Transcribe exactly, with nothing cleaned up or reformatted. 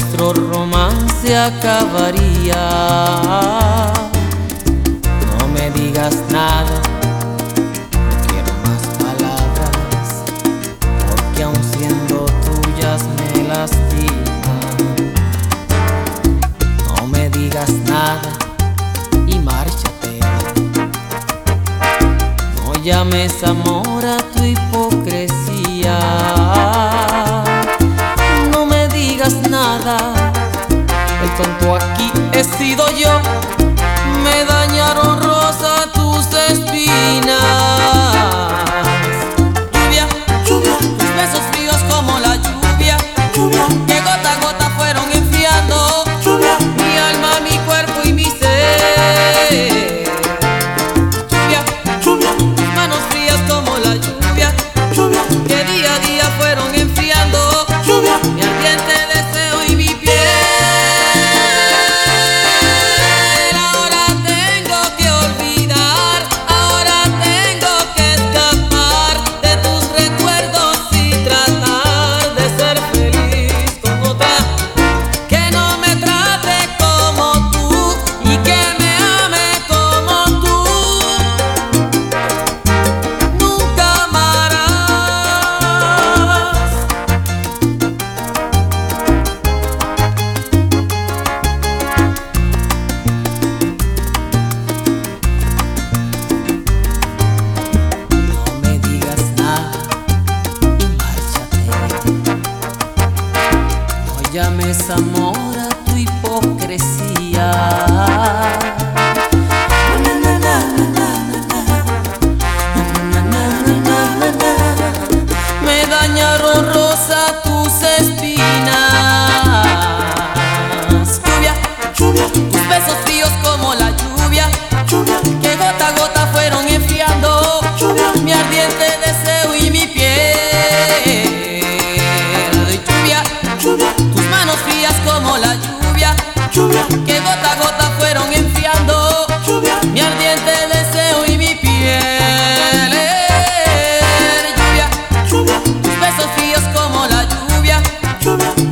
nuestro romance acabaría. No me digas nada, no quiero más palabras, porque aun siendo tuyas me lastiman. No me digas nada y márchate. No llames amor a tu hipocresía. No me digas nada, el tonto aquí he sido yo. Me dañaron rosa tus espinas. Lluvia, lluvia, tus besos fríos como la lluvia, lluvia, que gota a gota fueron enfriando, lluvia, mi alma, mi cuerpo y mi ser. Lluvia, lluvia, tus manos frías como la lluvia, lluvia, que día a día fueron enfriando, lluvia, mi ardiente deseo y mi piel. Llames amor a tu hipocresía. Me dañaron rosa tus espinas. Lluvia, lluvia, tus besos fríos como la lluvia, lluvia, que gota a gota fueron enfriando, lluvia, mi ardiente deseo y mi piel. Lluvia, lluvia, tus manos frías como la lluvia, lluvia, que gota a gota fueron enfriando, lluvia, mi ardiente deseo y mi piel. Lluvia, lluvia, tus besos fríos como la lluvia, lluvia,